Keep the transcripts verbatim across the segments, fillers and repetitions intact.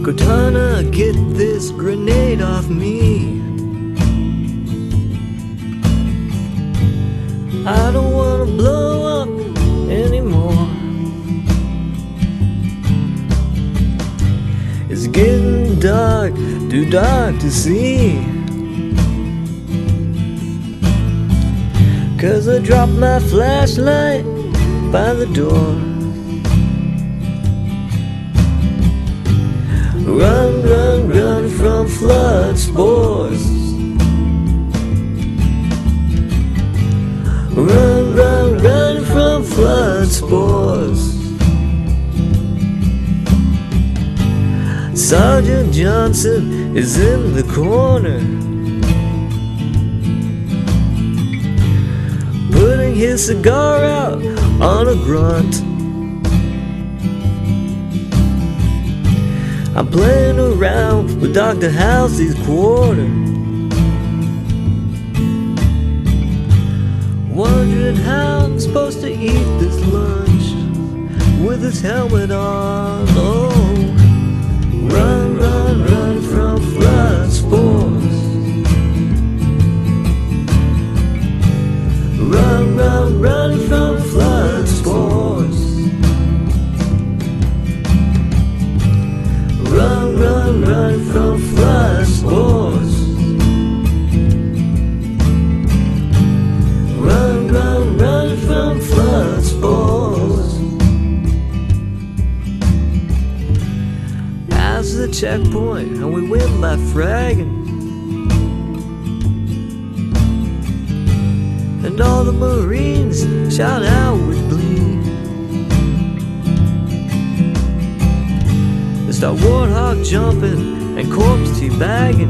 Cortana, get this grenade off me. I don't wanna blow up anymore. It's getting dark, too dark to see. 'Cause I dropped my flashlight by the door. Run, run, run from flood spores. Run, run, run from flood spores. Sergeant Johnson is in the corner, putting his cigar out on a grunt. I'm playing around with Doctor Halsey's quarter, wondering how I'm supposed to eat this lunch with his helmet on. Oh, run, run, run from flood spores. Run, run, run from flood spores. Run, run, run from flood spores. Run, run, run from flood spores. As the checkpoint, and we win by fragging, and all the Marines shout out with glee. They start warthog jumping and corpse teabagging,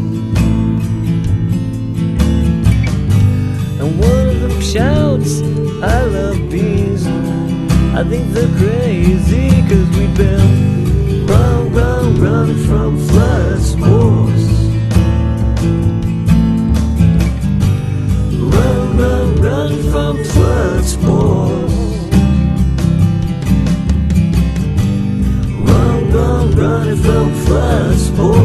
and one of them shouts, I love bees. I think they're crazy 'cause we've been run, run, run from flood spores. Run, run, run from flood spores. Run, run, run from flood spores.